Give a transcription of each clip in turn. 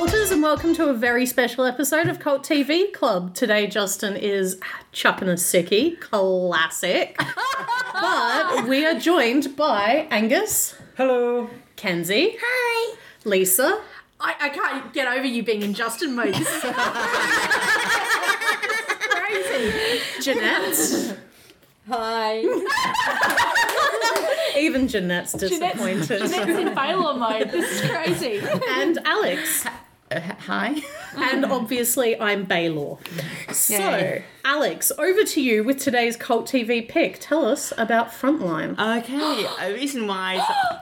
Culters, and welcome to a very special episode of Cult TV Club. Today, Justin is chucking a sickie, classic. But we are joined by Angus. Hello. Kenzie. Hi. Lisa. I can't get over you being in Justin mode. This is crazy. Jeanette. Hi. Even Jeanette's disappointed. Jeanette's in failure mode. This is crazy. And Alex. Hi. And obviously, I'm Baylor. So, Yay. Alex, over to you with today's Cult TV pick. Tell us about Frontline. Okay, a reason why...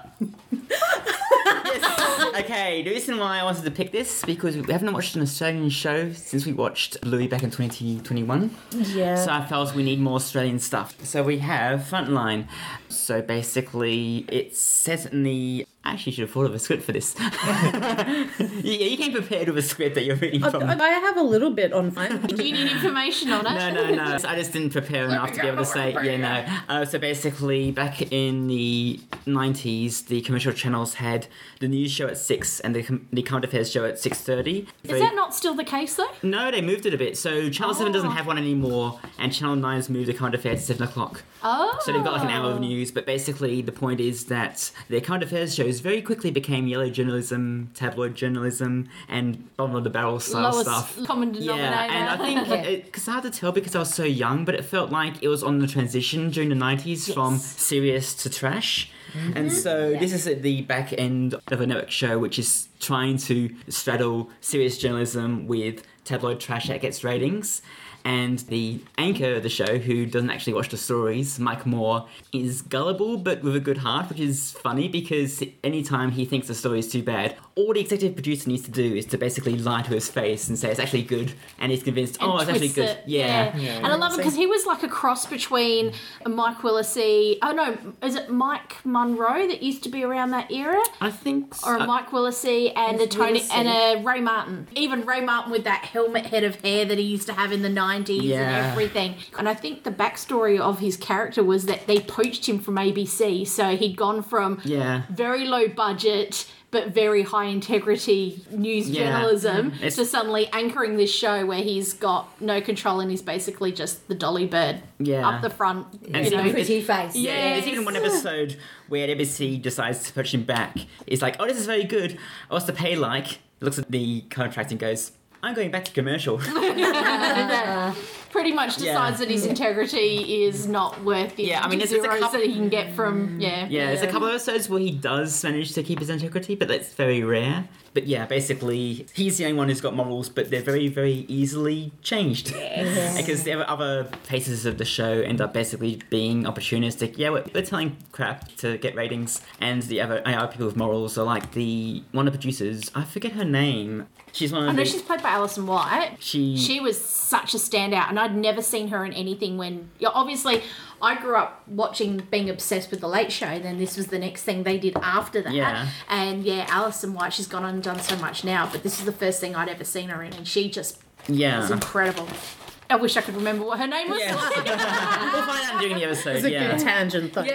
Yes. Okay, the reason why I wanted to pick this is because we haven't watched an Australian show since we watched Bluey back in 2021. Yeah. So I felt we need more Australian stuff. So we have Frontline. So basically, it's set in the... I actually should have thought of a script for this. Yeah, you came prepared with a script that you're reading from. I have a little bit on mine. Do you need information on it? No. I just didn't prepare enough to be able to say, So basically, back in the 90s, the commercial channels had the news show at 6 and the current affairs show at 6:30. Is that not still the case, though? No, they moved it a bit. So Channel 7 doesn't have one anymore, and Channel 9's moved the current affairs to 7 o'clock. Oh. So they've got like an hour of news, but basically the point is that their current affairs shows very quickly became yellow journalism, tabloid journalism, and bottom of the barrel style Lowest stuff. common denominator. Yeah, and I think, because it's hard to tell because I was so young, but it felt like it was on the transition during the 90s from serious to trash. And so this is at the back end of a network show which is trying to straddle serious journalism with tabloid trash that gets ratings. And the anchor of the show, who doesn't actually watch the stories, Mike Moore, is gullible but with a good heart, which is funny because anytime he thinks the story is too bad, all the executive producer needs to do is to basically lie to his face and say it's actually good, and he's convinced, And it's actually twist good. it. Yeah. And I love it because he was like a cross between a Mike Willesee. Oh no, is it Mike Munro that used to be around that era? I think so. Or a Mike Willesee and a It's Tony Willesee. and a Ray Martin. Even Ray Martin with that helmet head of hair that he used to have in the 90s Yeah. and everything. And I think the backstory of his character was that they poached him from ABC, so he'd gone from very low budget but very high integrity news journalism to suddenly anchoring this show where he's got no control and he's basically just the dolly bird up the front. And you know. pretty face. Yeah, there's even one episode where ABC decides to poach him back. It's like, oh, this is very good. What's the pay like? Looks at the contract and goes, I'm going back to commercial. Pretty much decides that his integrity is not worth the there's a zeros couple... that he can get from, there's a couple of episodes where he does manage to keep his integrity, but that's very rare. But yeah, basically, he's the only one who's got morals, but they're very, very easily changed. Because the other faces of the show end up basically being opportunistic. Yeah, we're telling crap to get ratings, and the other people with morals are like one of the producers, I forget her name. She's one of I know she's played by Alison White. She was such a standout, and I'd never seen her in anything when... obviously, I grew up being obsessed with The Late Show, then this was the next thing they did after that. Yeah. And Alison White, she's gone on and done so much now, but this is the first thing I'd ever seen her in, and she just was incredible. I wish I could remember what her name was. Yeah. We'll find out during the episode. It's a good tangent, though.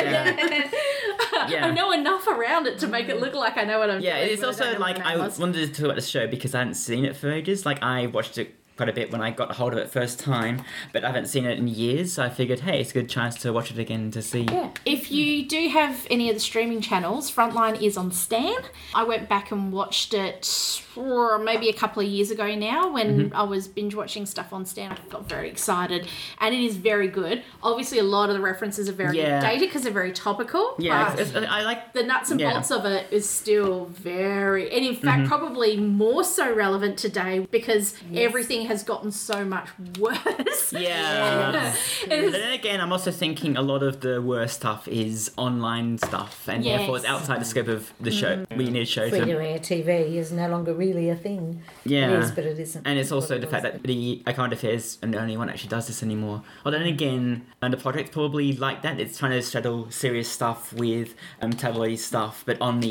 I know enough around it to make it look like I know what I'm doing. Yeah, it's also like I wanted to talk about the show because I hadn't seen it for ages. Like I watched it quite a bit when I got a hold of it first time, but I haven't seen it in years, so I figured, hey, it's a good chance to watch it again to see. Yeah. If you do have any of the streaming channels, Frontline is on Stan. I went back and watched it maybe a couple of years ago now when I was binge watching stuff on Stan. I got very excited, and it is very good. Obviously, a lot of the references are very dated because they're very topical. Yeah, I like the nuts and bolts of it is still very, and in fact, probably more so relevant today because everything has gotten so much worse. Yeah. But then again, I'm also thinking a lot of the worst stuff is online stuff, and therefore it's outside the scope of the show. We need a show free-to-air TV is no longer really a thing. Yeah. It is, but it isn't. And it's also the fact that the Current Affairs and the only one that actually does this anymore. Although then again, the project's probably like that. It's trying to straddle serious stuff with tabloid stuff, but on the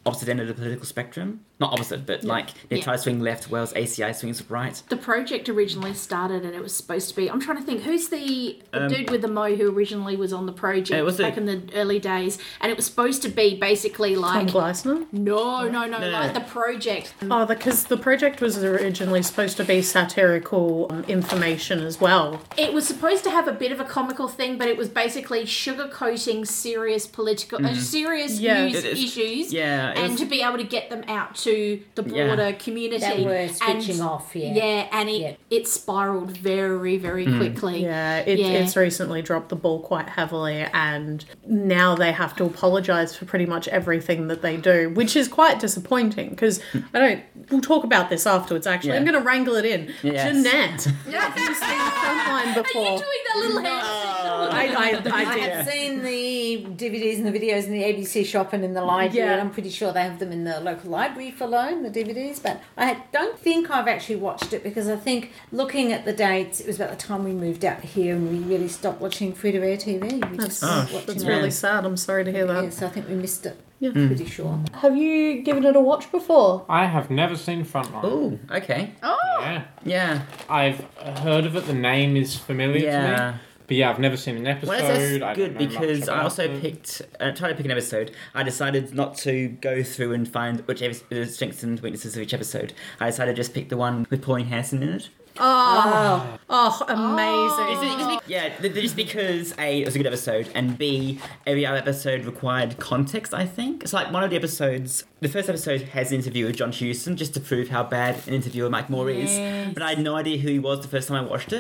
opposite end of the political spectrum. Not opposite, but like they try to swing left, whereas ACI swings right. The project originally started and it was supposed to be... I'm trying to think, who's the dude with the mo who originally was on the project back in the early days? And it was supposed to be basically like... Tom Gleisner? No, like the project. Oh, because the project was originally supposed to be satirical information as well. It was supposed to have a bit of a comical thing, but it was basically sugarcoating serious political... serious news issues. Yeah. And to be able to get them out to the broader community. That were switching off, Yeah, and it spiraled very, very quickly. Yeah, it's recently dropped the ball quite heavily, and now they have to apologise for pretty much everything that they do, which is quite disappointing, because we'll talk about this afterwards, actually. Yeah. I'm going to wrangle it in. Yes. Jeanette, have you seen Frontline before? Are you doing that little hand? I I did. have seen the DVDs and the videos in the ABC shop and in the library, and I'm pretty sure they have them in the local library for loan, the DVDs, but I don't think I've actually watched it, because I think looking at the dates, it was about the time we moved out here and we really stopped watching free-to-air TV. We just stopped watching That's it. really sad. I'm sorry to hear that. Yeah, so I think we missed it. Yeah. Pretty sure. Have you given it a watch before? I have never seen Frontline. Oh, okay. Yeah. Yeah. I've heard of it. The name is familiar to me. But yeah, I've never seen an episode. Well, that's good, I don't know because much I about also it. tried to pick an episode. I decided not to go through and find which the strengths and weaknesses of each episode. I decided to just pick the one with Pauline Hanson in it. Amazing. Just because A, it was a good episode, and B, every other episode required context, I think. It's like one of the episodes, the first episode has an interview with John Huston just to prove how bad an interviewer Mike Moore is. But I had no idea who he was the first time I watched it.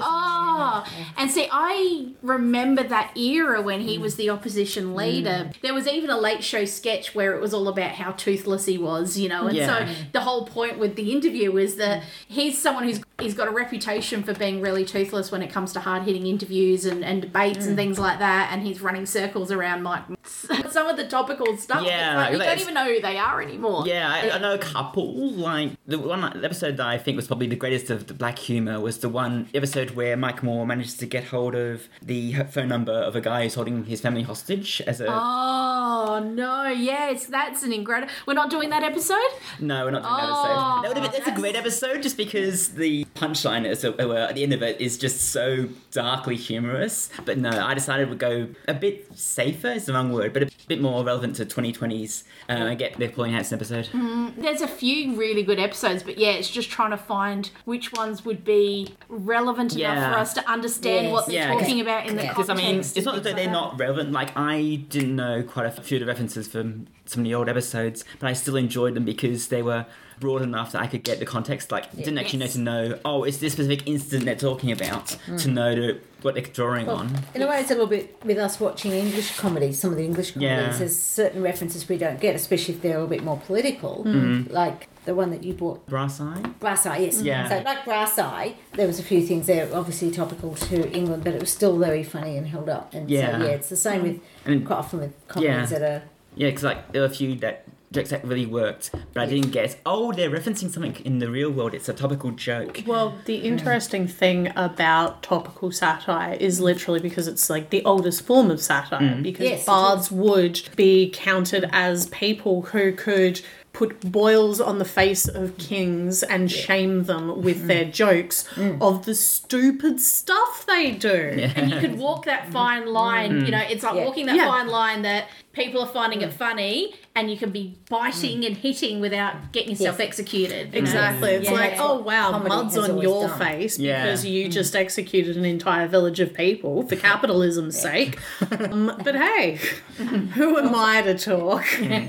And see, I remember that era when he was the opposition leader. There was even a Late Show sketch where it was all about how toothless he was, you know, and so the whole point with the interview is that he's someone he's got a reputation for being really toothless when it comes to hard-hitting interviews and debates and things like that, and he's running circles around Mike. Some of the topical stuff, you don't even know who they are anymore. Yeah, I know a couple. Like the episode that I think was probably the greatest of the black humour was the one episode where Mike Moore manages to get hold of the phone number of a guy who's holding his family hostage as a... Oh, no, yes, that's an incredible... We're not doing that episode? No, we're not doing that episode. That's a great episode just because the punchline at the end of it is just so darkly humorous. But no, I decided we'd go a bit safer, is the wrong word, but a bit more relevant to 2020s and get the Pauline Hanson episode. There's a few really good episodes, but yeah, it's just trying to find which ones would be relevant enough for us to understand what they're talking about in the context. Because, I mean, it's not that they're not relevant. Like, I didn't know quite a few of the references from some of the old episodes, but I still enjoyed them because they were broad enough that I could get the context. Like, didn't actually know, it's this specific incident they're talking about, to know what they're drawing on. In a way, it's a little bit with us watching English comedies, some of the English comedies, there's certain references we don't get, especially if they're a little bit more political, like the one that you bought. Brass Eye? Brass Eye, yes. Yeah. So like Brass Eye, there was a few things there obviously topical to England, but it was still very funny and held up. And so, it's the same with, quite often with comedies that are... Yeah, because like, there were a few jokes that really worked, but I didn't get, they're referencing something in the real world. It's a topical joke. Well, the interesting thing about topical satire is literally because it's like the oldest form of satire, because bards would be counted as people who could put boils on the face of kings and shame them with their jokes of the stupid stuff they do. Yeah. And you could walk that fine line, you know, it's like walking that fine line that people are finding it funny and you can be biting and hitting without getting yourself executed. Exactly. It's like, oh wow, mud's on your face because you just executed an entire village of people for capitalism's sake. But hey, who am I to talk?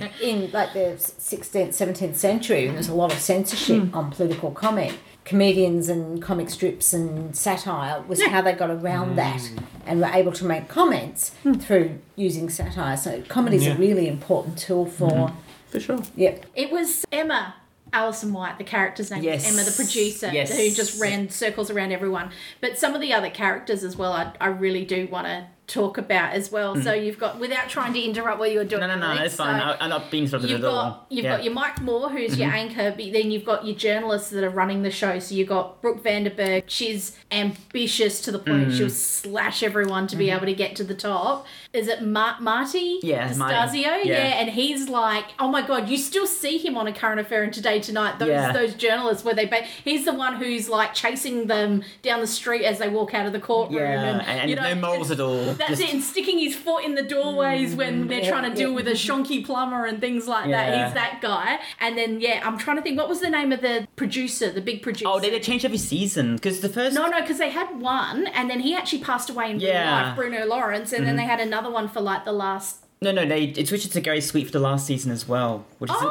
In like the 16th, 17th century, when there's a lot of censorship on political comment, comedians and comic strips and satire was how they got around that and were able to make comments through using satire. So comedy is a really important tool for sure. Yep. It was Emma Alison White, the character's name was Emma, the producer, who just ran circles around everyone. But some of the other characters as well, I really do want to talk about as well. So you've got, without trying to interrupt what you're doing. No, it's fine. I'm not being interrupted at all. You've got your Mike Moore, who's your anchor, but then you've got your journalists that are running the show. So you've got Brooke Vanderberg. She's ambitious to the point she'll slash everyone to be able to get to the top. Is it Marty? Yeah, Marty. Stasio? Yeah, and he's like, oh my God, you still see him on A Current Affair and Today Tonight, those journalists where he's the one who's like chasing them down the street as they walk out of the courtroom. And no moles at all. That's it, and sticking his foot in the doorways when they're trying to deal with a shonky plumber and things like that. He's that guy. And then, I'm trying to think, what was the name of the producer, the big producer? Oh, they changed every season, because the first... No, because they had one, and then he actually passed away in real life, Bruno Lawrence, and then they had another one for like the last... No, it switched to Gary Sweet for the last season as well. Which is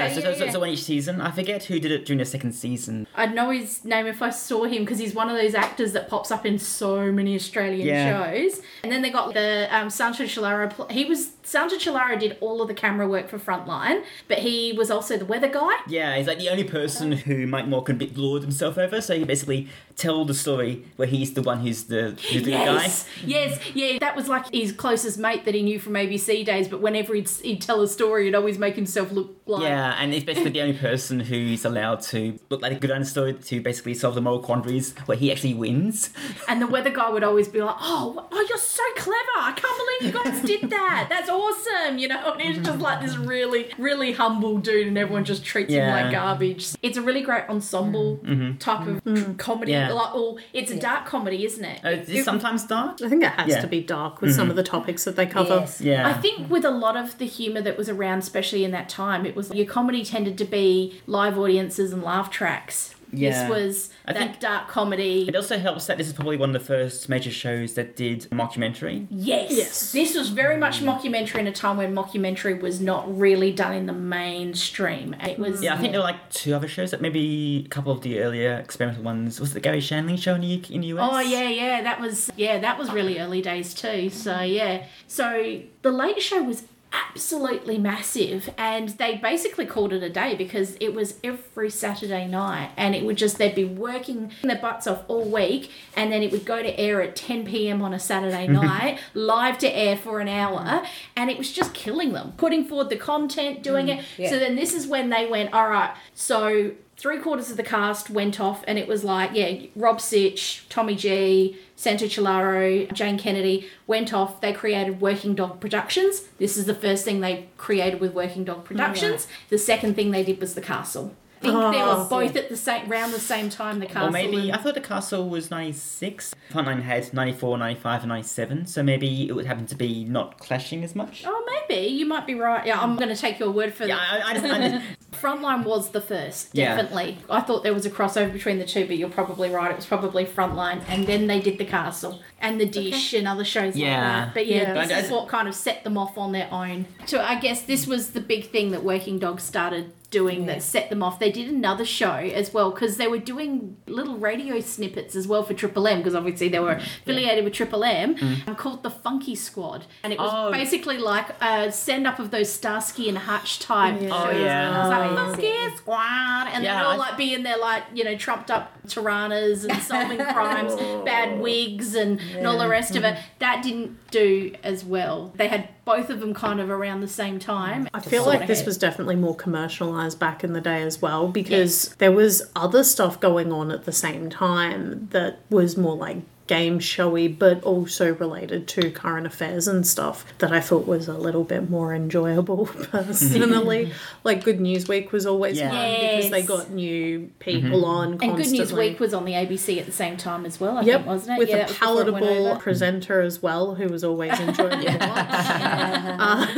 so one each season. I forget who did it during the second season. I'd know his name if I saw him, because he's one of those actors that pops up in so many Australian shows. And then they got the Sancho Cilara. Sancho Cilara did all of the camera work for Frontline, but he was also the weather guy. Yeah, he's like the only person who Mike Moore can lord himself over. So he basically tell the story where he's the one who's the guy. Yes, that was like his closest mate that he knew from ABC days, but whenever he'd tell a story, he'd always make himself look like... Yeah, and he's basically the only person who's allowed to look like a good story to basically solve the moral quandaries where he actually wins. And the weather guy would always be like, oh, you're so clever. I can't believe you guys did that. That's awesome, And he's just like this really, really humble dude, and everyone just treats him like garbage. It's a really great ensemble type of comedy. Yeah. It's a dark comedy, isn't it? It's sometimes dark. I think it has to be dark with some of the topics that they cover. Yes. Yeah. I think with a lot of the humour that was around, especially in that time, it was your comedy tended to be live audiences and laugh tracks. Yeah. This was I think dark comedy. It also helps that this is probably one of the first major shows that did mockumentary. Yes. This was very much mockumentary in a time when mockumentary was not really done in the mainstream. It was... Yeah, I think there were like two other shows that maybe a couple of the earlier experimental ones. Was it the Gary Shandling show in the US? Oh, yeah. That was really early days too. So, yeah. So, The Late Show was absolutely massive, and they basically called it a day because it was every Saturday night, and it would just, they'd be working their butts off all week, and then it would go to air at 10 p.m. on a Saturday night, live to air for an hour, and it was just killing them, putting forward the content, doing it. Yeah. So then this is when they went, all right, so 3/4 of the cast went off, and it was like, Rob Sitch, Tommy G, Santo Cilara, Jane Kennedy went off. They created Working Dog Productions. This is the first thing they created with Working Dog Productions. The second thing they did was The Castle. I think they were both at around the same time, The Castle. Or maybe, I thought The Castle was 96. Frontline had 94, 95 and 97, so maybe it would happen to be not clashing as much. Oh, maybe. You might be right. Yeah, I'm going to take your word for that. I just Frontline was the first, Yeah. definitely. I thought there was a crossover between the two, but you're probably right. It was probably Frontline, and then they did The Castle and The Dish and other shows like that. But this is what kind of set them off on their own. So I guess this was the big thing that Working Dogs started doing that set them off. They did another show as well, because they were doing little radio snippets as well for Triple M, because obviously they were affiliated with Triple M, called The Funky Squad, and it was basically like a send up of those Starsky and Hutch type shows. And it was like Funky Squad, and they'd all like be in their like trumped up Tiranas and solving crimes, bad wigs and all the rest of it. That didn't do as well. They had both of them kind of around the same time. I feel like this was definitely more commercialised back in the day as well, because there was other stuff going on at the same time that was more like game showy, but also related to current affairs and stuff that I thought was a little bit more enjoyable personally. Like Good News Week was always fun because they got new people on constantly. And Good News Week was on the ABC at the same time as well, I think, wasn't it? With a palatable presenter as well, who was always enjoyable to watch.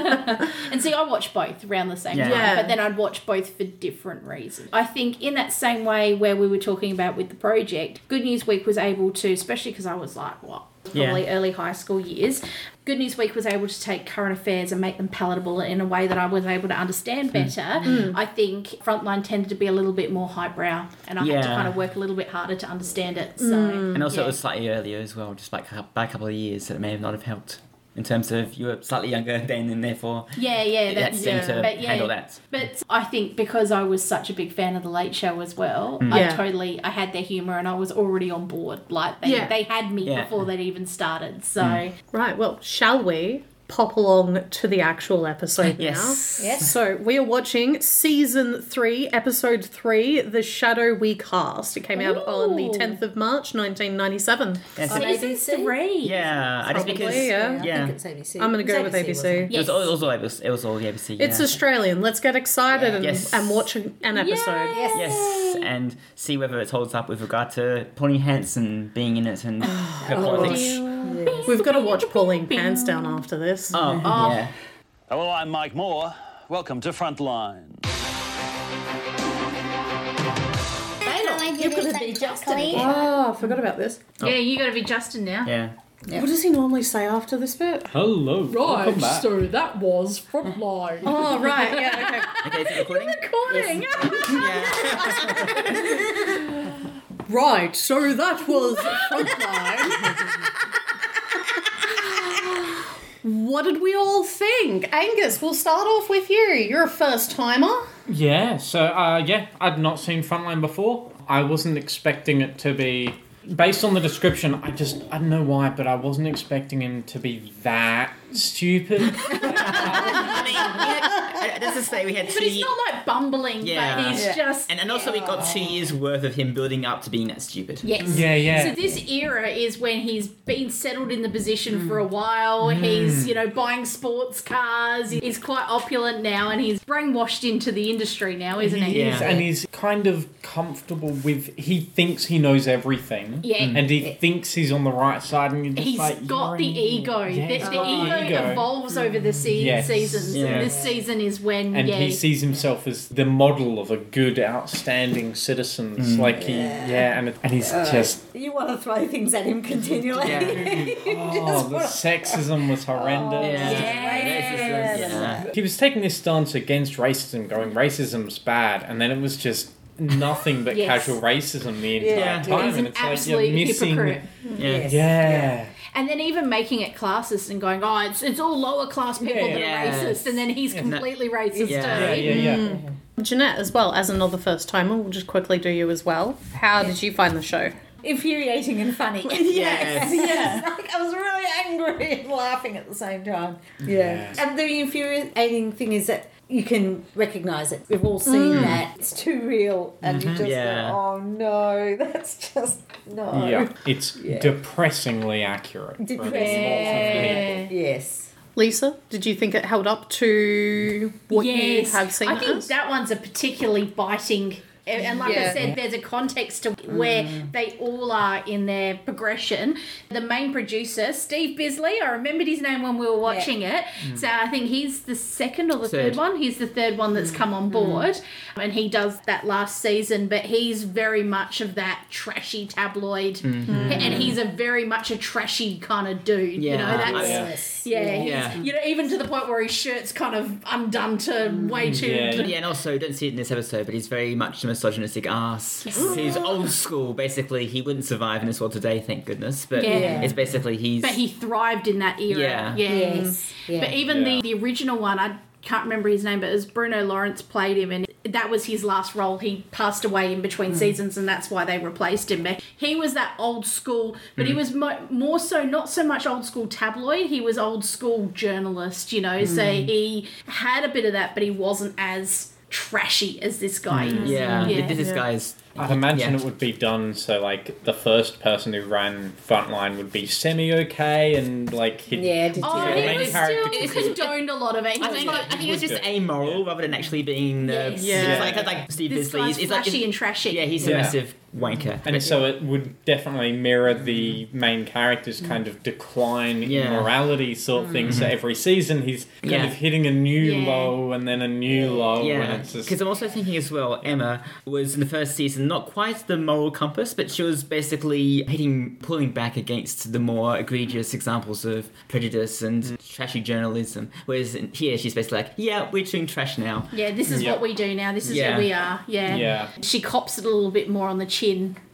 And see, I watched both around the same time, but then I'd watch both for different reasons. I think in that same way where we were talking about with the project, Good News Week was able to, especially because I was like, probably early high school years, Good News Week was able to take current affairs and make them palatable in a way that I was able to understand better. I think Frontline tended to be a little bit more highbrow, and I had to kind of work a little bit harder to understand it. So, and also it was slightly earlier as well, just by a couple of years, that it may have not have helped. in terms of you're slightly younger then, and therefore that seemed to handle that. But I think because I was such a big fan of the Late Show as well, I had their humour and I was already on board. Like they had me before they'd even started. So right, well, shall we pop along to the actual episode now? Yes. So we are watching season 3, episode 3, The Shadow We Cast. It came out on the 10th of March, 1997. Season 3. Yeah, I just Probably, because I think it's ABC. I'm going to go with ABC. Yes. it was all the ABC. It's Australian. Let's get excited and watch an episode. Yes, and see whether it holds up with regard to Pauline Hanson being in it and her politics. We've got to watch Pauline Pants Down after this. Yeah. Hello, I'm Mike Moore. Welcome to Frontline. You could have been Justin. Oh, I forgot about this. Yeah, you got to be Justin now. Yeah. What does he normally say after this bit? Hello. Welcome back. So that was Frontline. Oh, right, yeah, Okay, is it recording? Recording. Right, so that was Frontline. What did we all think? Angus, we'll start off with you. You're a first-timer. Yeah, so, I'd not seen Frontline before. I wasn't expecting it to be... Based on the description, I don't know why, but I wasn't expecting him to be that stupid. Let's just say we had 2 But he's not like bumbling, but he's just... And also we got 2 years worth of him building up to being that stupid. Yes. Yeah. So this era is when he's been settled in the position for a while. He's, buying sports cars. He's quite opulent now and he's brainwashed into the industry now, isn't he? Yeah. And he's kind of comfortable with... He thinks he knows everything. Yeah. And he thinks he's on the right side and you're just He's got the ego. The ego evolves over the seasons. Yeah. And this season is when... And he sees himself as the model of a good, outstanding citizen. It's like and he's just... You want to throw things at him continually. the sexism was horrendous. He was taking this stance against racism, going, racism's bad, and then it was just nothing but casual racism the entire time. He's and an it's like absolute you're missing... hypocrite. Yeah. And then even making it classist and going, it's all lower class people that are racist, and then he's completely racist too. Jeanette, as well, as another first-timer, we'll just quickly do you as well. How did you find the show? Infuriating and funny. Yes. Like, I was really angry and laughing at the same time. Yeah. And the infuriating thing is that you can recognise it. We've all seen that. It's too real. And you just go, oh no, that's just, no. Yeah, it's depressingly accurate. Yes. Lisa, did you think it held up to what you have seen? I think that one's a particularly biting... And like I said, there's a context to where they all are in their progression. The main producer, Steve Bisley, I remembered his name when we were watching it. So I think he's the second or the third one. He's the third one that's come on board. And he does that last season, but he's very much of that trashy tabloid. And he's very much a trashy kind of dude. Even to the point where his shirt's kind of undone to way too... and also, don't see it in this episode, but he's very much a misogynistic ass. He's old school, basically. He wouldn't survive in this world today, thank goodness. But it's basically But he thrived in that era. But even the original one, I can't remember his name, but it was Bruno Lawrence played him, and that was his last role. He passed away in between seasons, and that's why they replaced him. But he was that old school, but he was more so, not so much old school tabloid, he was old school journalist, so he had a bit of that, but he wasn't as trashy as this guy is. This guy's... I'd imagine it would be done so, like, the first person who ran Frontline would be semi-okay and, like, he condoned a lot of it. I think it was just amoral rather than actually being... like Steve Bisley. He's flashy and trashy. Yeah, he's a massive wanker. And so it would definitely mirror the main character's kind of decline in morality sort of thing. So every season he's kind of hitting a new low and then a new low. Because I'm also thinking as well, Emma was in the first season not quite the moral compass, but she was basically pulling back against the more egregious examples of prejudice and trashy journalism. Whereas here she's basically like, we're doing trash now. Yeah, this is what we do now. This is who we are. Yeah. She cops it a little bit more on the chin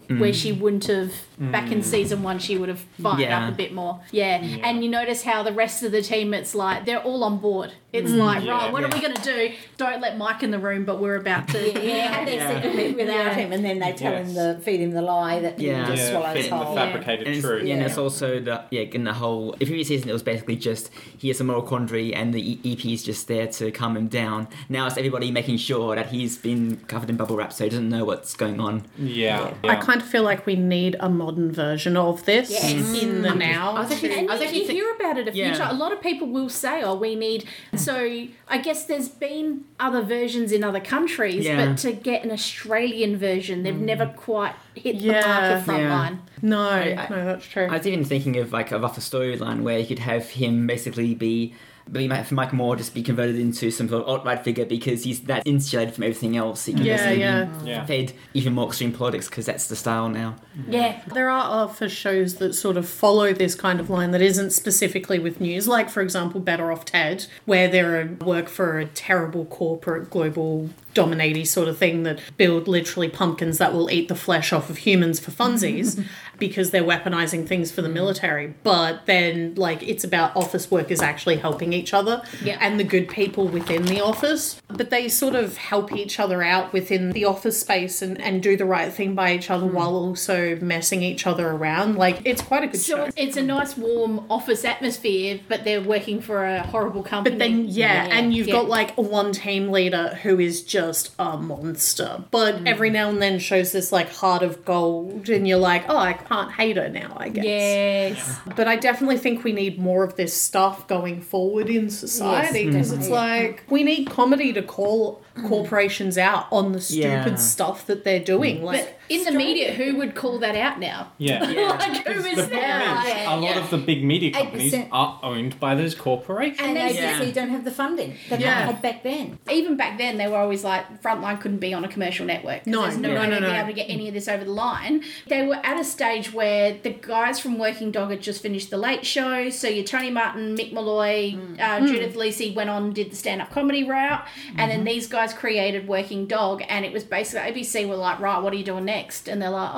where she wouldn't have, back in season 1, she would have fired up a bit more. Yeah. And you notice how the rest of the team, it's like, they're all on board. It's like, right, what are we going to do? Don't let Mike in the room, but we're about to... have their secret meet without him, and then they tell him feed him the lie that he just swallows whole. The fabricated truth. And it's also in the whole... The previous season, it was basically just, he has a moral quandary, and the EP is just there to calm him down. Now it's everybody making sure that he's been covered in bubble wrap, so he doesn't know what's going on. Yeah. I kind of feel like we need a modern version of this in the now. You hear about it a few times. A lot of people will say, we need... So I guess there's been other versions in other countries, but to get an Australian version, they've never quite hit the mark of Frontline. No, that's true. I was even thinking of like a rougher storyline where you could have him basically be Mike Moore just be converted into some sort of alt-right figure because he's that insulated from everything else. He can be fed even more extreme politics because that's the style now. Yeah. There are other shows that sort of follow this kind of line that isn't specifically with news, like, for example, Better Off Ted, where they're work for a terrible corporate global dominating sort of thing that build literally pumpkins that will eat the flesh off of humans for funsies because they're weaponizing things for the military. But then, like, it's about office workers actually helping each other and the good people within the office. But they sort of help each other out within the office space and do the right thing by each other while also messing each other around. Like, it's quite a good show. It's a nice, warm office atmosphere, but they're working for a horrible company. But then, and you've got, like, one team leader who is just a monster. But every now and then shows this, like, heart of gold, and you're like, I can't hate her now, I guess. Yes. But I definitely think we need more of this stuff going forward in society, because it's like, we need comedy to call corporations out on the stupid stuff that they're doing. Like, but in the media, who would call that out now? Like, who is that? A lot of the big media companies are owned by those corporations. And ABC don't have the funding that they had back then. Even back then, they were always like, Frontline couldn't be on a commercial network. There's no way they'd be able to get any of this over the line. They were at a stage where the guys from Working Dog had just finished The Late Show, so your Tony Martin, Mick Malloy, Judith Lacey went on and did the stand-up comedy route, and then these guys created Working Dog, and it was basically, ABC were like, right, what are you doing next? And they're like,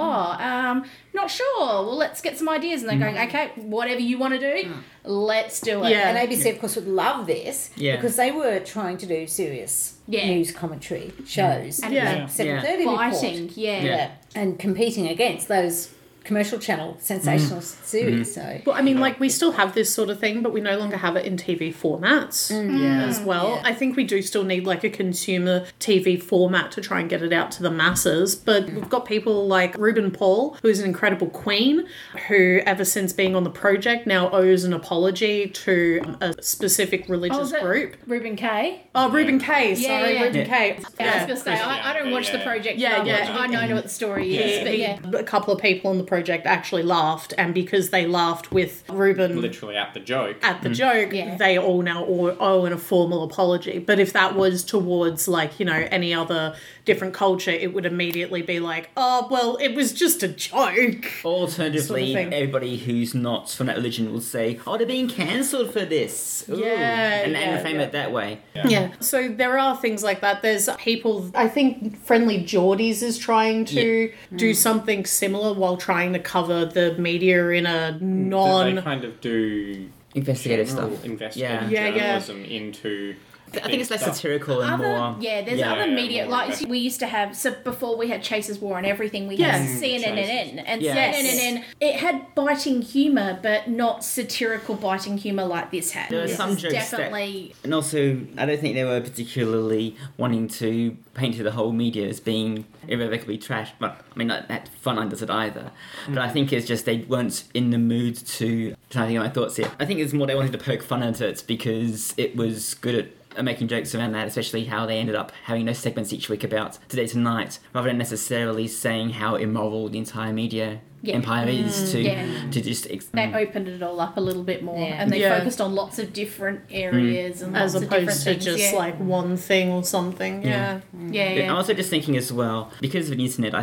not sure. Well, let's get some ideas. And they're going, okay, whatever you want to do, let's do it. Yeah. And ABC, of course, would love this because they were trying to do serious news commentary shows. And 7:30 fighting, and competing against those commercial channel sensational series. So, well, I mean, like, we still have this sort of thing, but we no longer have it in TV formats as well. Yeah. I think we do still need, like, a consumer TV format to try and get it out to the masses. But we've got people like Ruben Paul, who's an incredible queen, who, ever since being on the project, now owes an apology to a specific religious group. Ruben K. Oh, Ruben K. Sorry, Ruben K. I was going to say, I don't watch the project. I know what the story is. But a couple of people on the project actually laughed, and because they laughed with Ruben literally at the joke, they all now owe a formal apology. But if that was towards, like, you know, any other different culture, it would immediately be like, oh, well, it was just a joke. Alternatively, sort of everybody who's not from that religion will say, they're being cancelled for this. Ooh. And frame it that way. So there are things like that. There's people, I think Friendly Geordies is trying to do something similar while trying to cover the media in a They kind of do investigative stuff. Investigative journalism into... I think it's less satirical and more... Yeah, there's other media. Like, we used to have... So before we had Chasers War and everything, we had CNN. And CNN, it had biting humour, but not satirical biting humour like this had. There were some jokes definitely... And also, I don't think they were particularly wanting to paint to the whole media as being irrevocably trash. But, I mean, that Frontline does it either. But I think it's just they weren't in the mood to... try to think of my thoughts here. I think it's more they wanted to poke fun at it because it was good at making jokes around that, especially how they ended up having those segments each week about Today Tonight, rather than necessarily saying how immoral the entire media empire is to just... They opened it all up a little bit more and they focused on lots of different areas and as lots opposed of different to things. just like one thing or something. I'm also just thinking as well, because of the internet, I think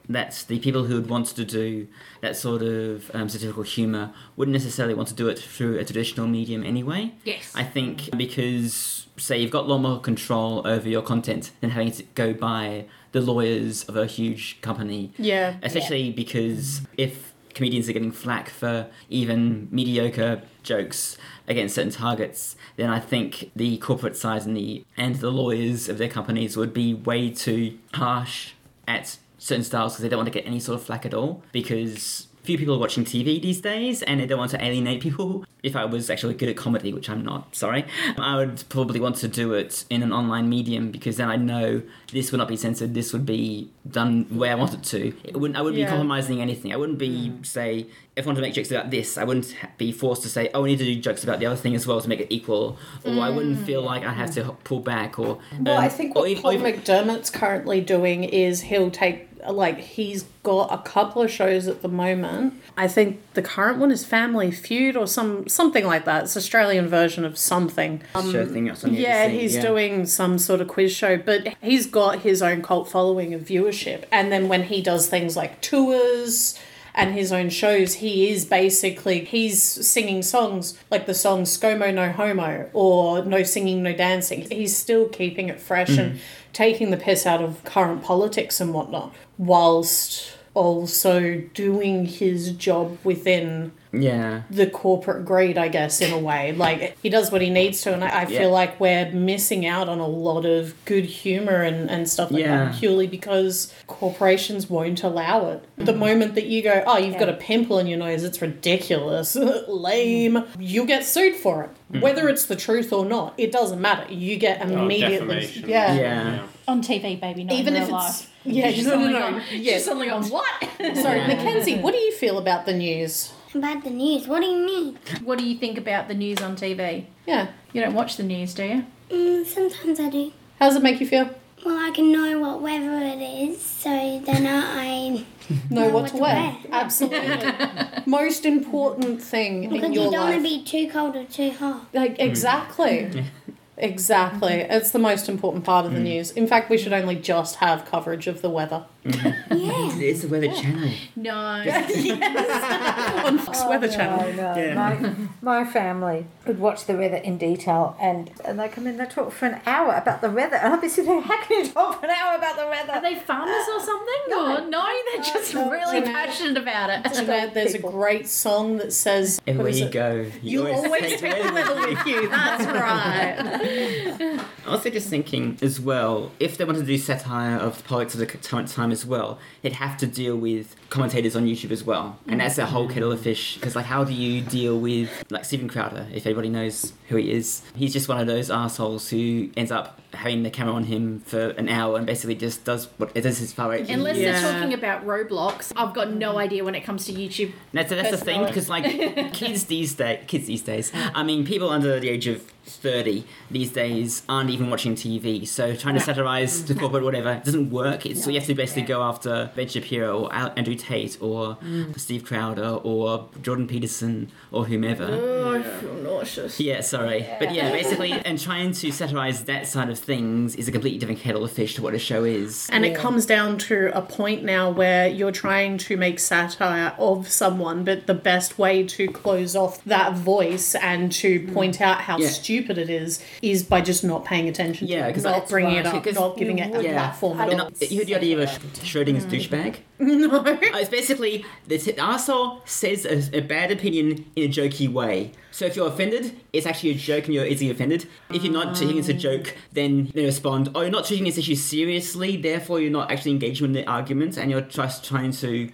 that the people who would want to do that sort of satirical humour wouldn't necessarily want to do it through a traditional medium anyway. Yes. I think because, say, you've got a lot more control over your content than having to go by the lawyers of a huge company. Yeah. Especially because if comedians are getting flack for even mediocre jokes against certain targets, then I think the corporate side and the lawyers of their companies would be way too harsh at certain styles because they don't want to get any sort of flack at all, because few people are watching TV these days and they don't want to alienate people. If I was actually good at comedy, which I'm not, sorry, I would probably want to do it in an online medium, because then I know this would not be censored, this would be done where I want it to. I wouldn't be compromising anything. I wouldn't be, say, if I wanted to make jokes about this, I wouldn't be forced to say, oh, we need to do jokes about the other thing as well to make it equal. Or I wouldn't feel like I have to pull back. Or well, I think what Paul McDermott's currently doing is he'll take, like, he's got a couple of shows at the moment. I think the current one is Family Feud or something like that. It's an Australian version of something. Show thing or something. Yeah, he's doing some sort of quiz show, but he's got his own cult following of viewership. And then when he does things like tours and his own shows, he's singing songs like the song ScoMo No Homo or No Singing No Dancing. He's still keeping it fresh and taking the piss out of current politics and whatnot, whilst also doing his job within the corporate greed, I guess, in a way. Like, he does what he needs to, and I feel like we're missing out on a lot of good humour and stuff like that, purely because corporations won't allow it. The moment that you go, oh, you've got a pimple in your nose, it's ridiculous, lame, you get sued for it. Whether it's the truth or not, it doesn't matter. You get immediately... On TV, baby, not even in if real it's life. no. She's suddenly gone, what? Sorry, Mackenzie, what do you feel about the news? About the news? What do you mean? What do you think about the news on TV? Yeah. You don't watch the news, do you? Sometimes I do. How does it make you feel? Well, I can know what weather it is, so then I know what to wear. Absolutely. Most important thing because in your life. Because you don't want to be too cold or too hot. Like, exactly. Exactly. It's the most important part of the news. In fact, we should only just have coverage of the weather. Yeah. It's the Weather Channel. No. On Fox Weather Channel. No. Yeah. My family would watch the weather in detail, and they come in, they talk for an hour about the weather, and I'll be sitting there, how can you talk for an hour about the weather? Are they farmers or something? No, they're just really passionate about it. There's a great song that says... Everywhere you go, you always take the weather with you. That's right. Also, just thinking as well, if they wanted to do satire of the politics of the current time as well, they'd have to deal with commentators on YouTube as well, and that's a whole kettle of fish. Because, like, how do you deal with, like, Steven Crowder? If everybody knows who he is, he's just one of those assholes who ends up having the camera on him for an hour and basically just does his far right. Unless they're talking about Roblox, I've got no idea when it comes to YouTube. That's the thing, because, like, kids these days, I mean, people under the age of 30 these days aren't even watching TV, so trying to satirize the corporate whatever doesn't work. So you have to basically go after Ben Shapiro or Andrew Tate or Steve Crowder or Jordan Peterson or whomever. Oh, I feel nauseous. Yeah, sorry. But yeah, basically, and trying to satirize that side of things is a completely different kettle of fish to what a show is. And it comes down to a point now where you're trying to make satire of someone, but the best way to close off that voice and to point out how stupid it is by just not paying attention to it, not bringing it up, not giving it a platform. You heard the idea of Schrodinger's douchebag? No. It's basically, the arsehole says a bad opinion in a jokey way. So if you're offended, it's actually a joke and you're easily offended. If you're not treating it as a joke, then they respond, oh, you're not treating this issue seriously, therefore you're not actually engaging in the argument and you're just trying to...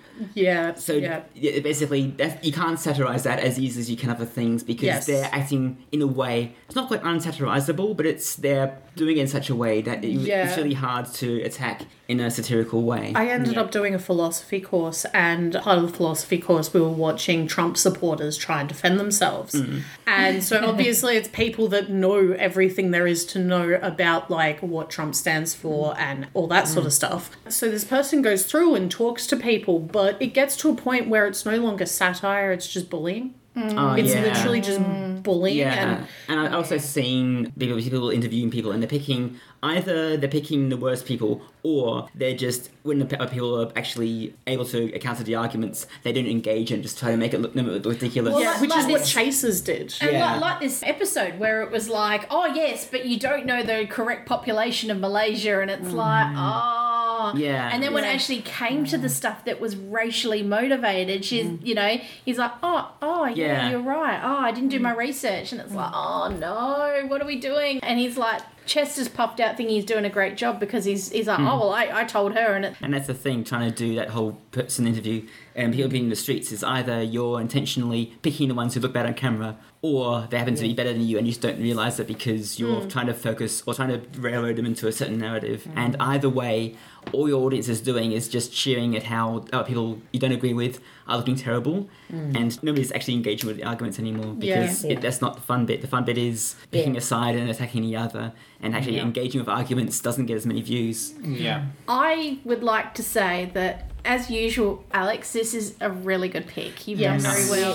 Basically, you can't satirize that as easy as you can other things, because they're acting in a way, it's not quite unsatirizable, but they're doing it in such a way that it's really hard to attack in a satirical way. I ended up doing a philosophy course, and part of the philosophy course we were watching Trump supporters try and defend themselves. And so obviously it's people that know everything there is to know about, like, what Trump stands for and all that sort of stuff. So this person goes through and talks to people, but it gets to a point where it's no longer satire, it's just bullying. It's literally just bullying. Yeah, and I've also seen people interviewing people, and they're picking the worst people, or they're just, when the people are actually able to counter the arguments, they don't engage and just try to make it look ridiculous. Well, which is what Chasers did. And like this episode where it was like, oh yes, but you don't know the correct population of Malaysia, and it's like, Yeah. And then when it actually came to the stuff that was racially motivated, he's like, yeah, you're right. Oh, I didn't do my research. And it's like, oh no, what are we doing? And he's like, Chester's puffed out thinking he's doing a great job because he's like, oh, well, I told her. And that's the thing, trying to do that whole person interview and people being in the streets is either you're intentionally picking the ones who look bad on camera, or they happen to be better than you and you just don't realise it because you're trying to focus or trying to railroad them into a certain narrative. And either way, all your audience is doing is just cheering at how people you don't agree with are looking terrible, and nobody's actually engaging with the arguments anymore because that's not the fun bit. The fun bit is picking a side and attacking the other, and actually engaging with arguments doesn't get as many views. Yeah. I would like to say that, as usual, Alex, this is a really good pick. You've done very well.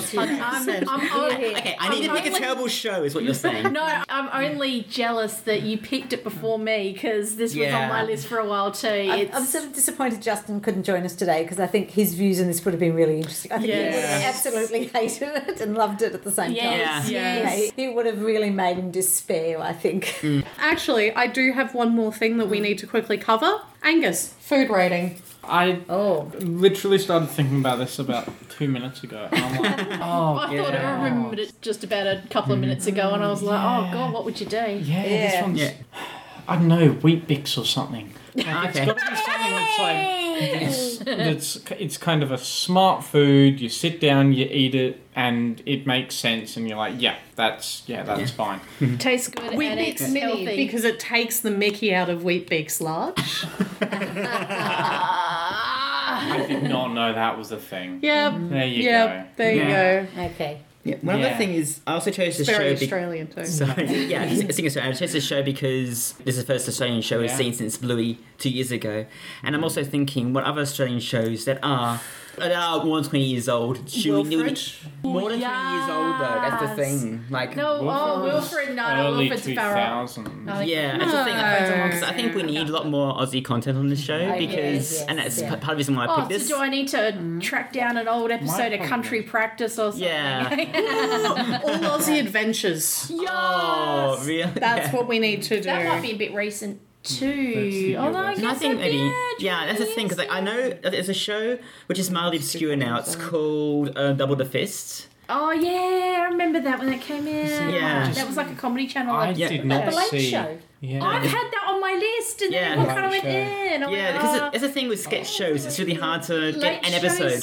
Okay, I need to pick a terrible show, is what you're saying. No, I'm only jealous that you picked it before me because this was on my list for a while too. I'm sort of disappointed Justin couldn't join us today because I think his views on this would have been really interesting. I think he would have absolutely hated it and loved it at the same time. Yes. It would have really made him despair, I think. Actually, I do have one more thing that we need to quickly cover. Angus, food rating. I literally started thinking about this about 2 minutes ago. And I'm like, I thought I remembered it just about a couple of minutes ago, and I was like, oh God, what would you do? This one's, I don't know, Wheat Bix or something. Like, it's got to be something that's like, it's kind of a smart food. You sit down, you eat it, and it makes sense, and you're like, that's fine. Tastes good Wheat and Bix it's Mini, healthy. because it takes the mickey out of Wheat Bix Large. I did not know that was a thing. Yep. There you There you go. Okay. Yeah. One other thing is, I also chose this Very show. Australian too. I chose this show because this is the first Australian show I've seen since Bluey 2 years ago, and I'm also thinking what other Australian shows that are more than 20 years old. More than 20 years old, though. That's the thing. Like Wilfred. Early Wilfred's 2000. Farrell. Yeah, that's the thing. Because I think we need a lot more Aussie content on this show and that's part of the reason why I picked this. So do I need to track down an old episode of Country Practice or something? Yeah. All Aussie Adventures. Yes! Oh, really? That's what we need to do. That might be a bit recent too. Although I I think maybe, that's the thing, because I know there's a show which is mildly obscure now. It's called Double the Fist. Oh yeah, I remember that when it came in. Yeah. That was like a Comedy Channel. I did not The Late see. Show. Yeah. I've had that on my list, and then it kind of went in. Because it's a thing with sketch shows. It's really hard to get an episode.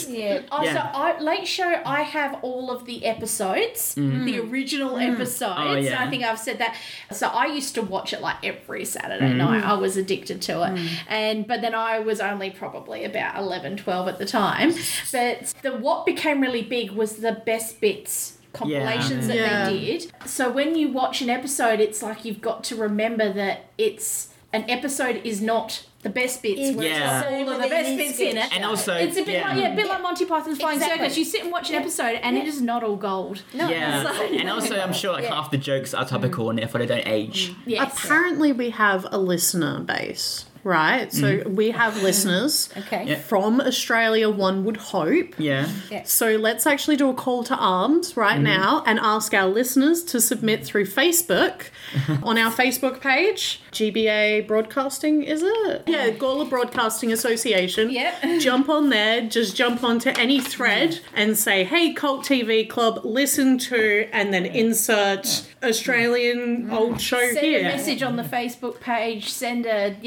So Late Show, I have all of the episodes, the original episodes. Oh, yeah. And I think I've said that. So I used to watch it like every Saturday night. I was addicted to it. But then I was only probably about 11, 12 at the time. But what became really big was the best bits compilations that they did. So when you watch an episode, it's like you've got to remember that an episode is not the best bits. Where it's got all of the best bits in it. And also, it's a bit like Monty Python's Flying Circus. You sit and watch an episode, and it is not all gold. No. And also, I'm sure half the jokes are topical and therefore they don't age. Yes. Apparently, we have a listener base, right? So we have listeners from Australia, one would hope. Yeah. So let's actually do a call to arms right now and ask our listeners to submit through Facebook on our Facebook page. GBA Broadcasting, is it? Yeah, Gawler Broadcasting Association. Yep. Jump on there, just jump onto any thread and say, hey, Cult TV Club, listen to, and then insert Australian old show here. Send a message on the Facebook page, look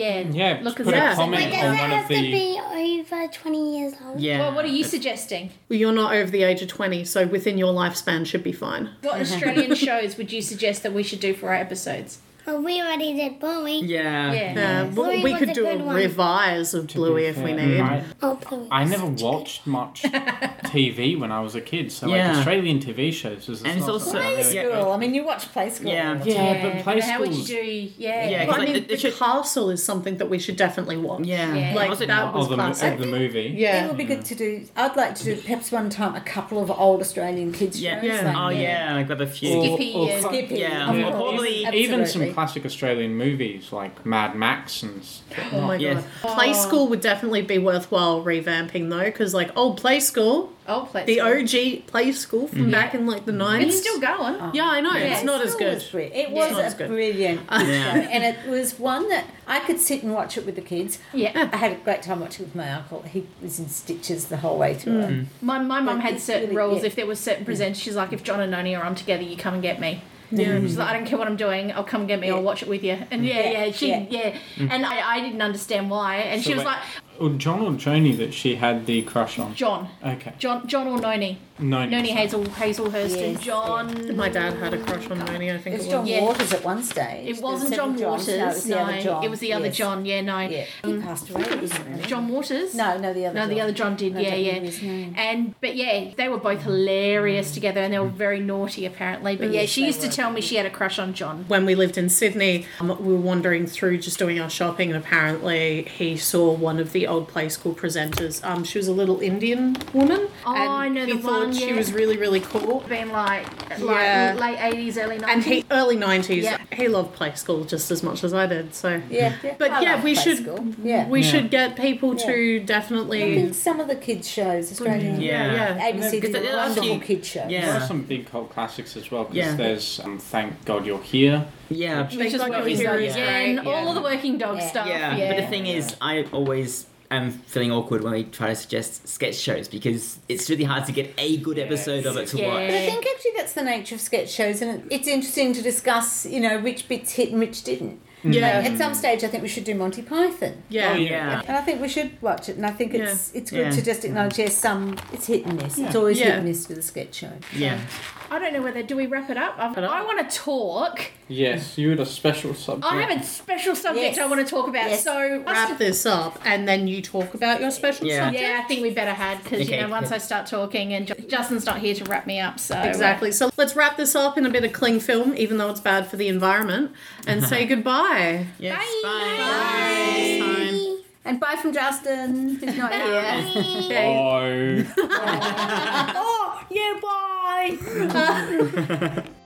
at put a that. comment Does it on one have of to the... be over 20 years old? Yeah. Well, what are you suggesting? Well, you're not over the age of 20, so within your lifespan should be fine. What Australian shows would you suggest that we should do for our episodes? Well, we already did Bluey. Yeah, Bluey we was could a do good a one. revise of Bluey if we need. Oh, Bluey. I never watched much TV when I was a kid, so like Australian TV shows was And it's also Play School. I mean, you watch Play School. Yeah. all the time. Yeah, but Play How would you School's... do? Yeah, Well, I like, mean, they The should- Castle is something that we should definitely watch. Yeah. Like, Also- that was classic. the movie. It Yeah. would be good to do. I'd like to do perhaps one time a couple of old Australian kids Yeah. shows. Yeah. Oh, yeah, I got a few. Skippy, yeah. Skippy. Yeah. of Yeah. course. Probably Even some Absolutely. classic Australian movies like Mad Max and stuff. Oh my Yeah. god. Play School would definitely be worthwhile revamping though, because like old Play School, Oh, Play the School. OG Play School from back in like the 90s. It's still going. Yeah, I know. It's not as good. It was not as a good. brilliant show, Yeah. and it was one that I could sit and watch it with the kids. Yeah. I had a great time watching it with my uncle. He was in stitches the whole way through it. My mum But had it's certain really- rules. yeah. If there was certain presenters, she's like, if John and Noni are on together, you come and get me. Yeah. She's like, I don't care what I'm doing. I'll come and get me. I'll watch it with you. And and I didn't understand why. And she was wait. like, John or Joni that she had the crush on? John. Okay. John or Noni. Noni. Hazelhurst and Yes, John. My dad had a crush on Noni, I think It was it John was. Yeah. Waters at one stage. It wasn't There were John several Waters. Johns. No, it was the other John. It was the other Yes. John. Yeah, no. Yeah, he passed away recently. John Waters. No, the other. No, John. the other John did. I Yeah, don't yeah. remember his name. But yeah, they were both hilarious together, and they were very naughty apparently. But yeah, Yes, she they used to were. tell me she had a crush on John. When we lived in Sydney, we were wandering through just doing our shopping, and apparently he saw one of the old Play School presenters. She was a little Indian woman. Oh, and I know he the thought one, she yeah. was really, really cool. Been like Yeah. late 80s, early 90s. And he early 90s, Yeah. he loved Play School just as much as I did. So Yeah, But I yeah, love we Play should School. Yeah. we should get people to I definitely think some of the kids shows, Australian. Yeah. ABC did Because a there are a wonderful few- kid show. Yeah. There are some big cult classics as well, because Yeah. there's Thank God You're Here. Yeah. Which is Like working Here dog is again. great, All yeah. of the working dog Yeah. stuff. Yeah, Yeah. but the thing is, I always am feeling awkward when we try to suggest sketch shows because it's really hard to get a good episode of it to Yeah. watch. But I think actually that's the nature of sketch shows, and it's interesting to discuss, which bits hit and which didn't. Yeah. At some stage, I think we should do Monty Python. Yeah. Oh, yeah. And I think we should watch it, and I think it's good Yeah. to just acknowledge, yes, it's hit and miss. It's always hit Yeah. and miss with a sketch show. Yeah. I don't know whether, do we wrap it up? I want to talk. Yes, you had a special subject. I have a special subject Yes. I want to talk about. Yes. So, Wrap this up and then you talk about your special Yeah. subject. yeah, I think we better had because Okay, once cool. I start talking and Justin's not here to wrap me up, so Exactly. So let's wrap this up in a bit of cling film, even though it's bad for the environment, and say goodbye. Yes, Bye. bye. Next time. And bye from Justin, who's not here. Oh. Oh, yeah, bye.